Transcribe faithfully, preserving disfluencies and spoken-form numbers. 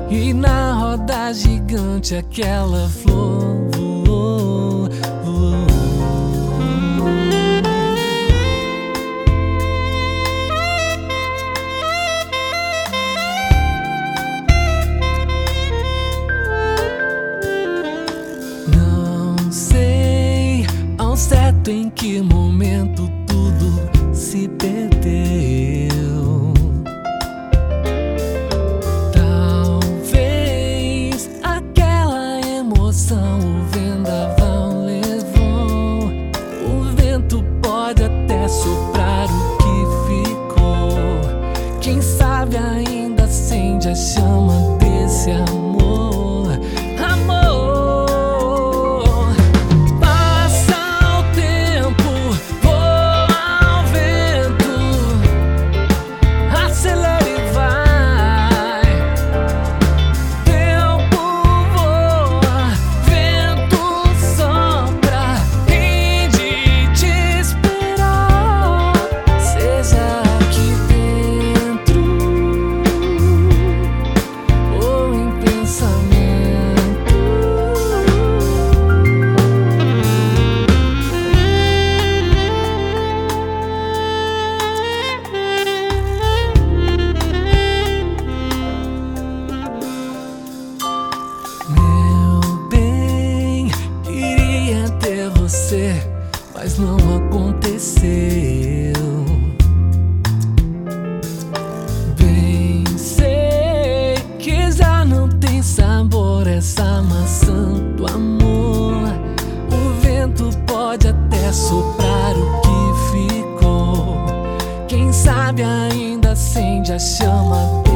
E na roda gigante aquela flor voou, voou. Não sei ao certo em que momento tudo se perdeu. O vendaval levou, o vento pode até soprar o que ficou. Quem sabe ainda acende a chama desse amor, amor. Passa o tempo, voa o vento, acelera e vai. Mas não aconteceu. Bem sei que já não tem sabor essa maçã do amor. O vento pode até soprar o que ficou. Quem sabe ainda acende a chama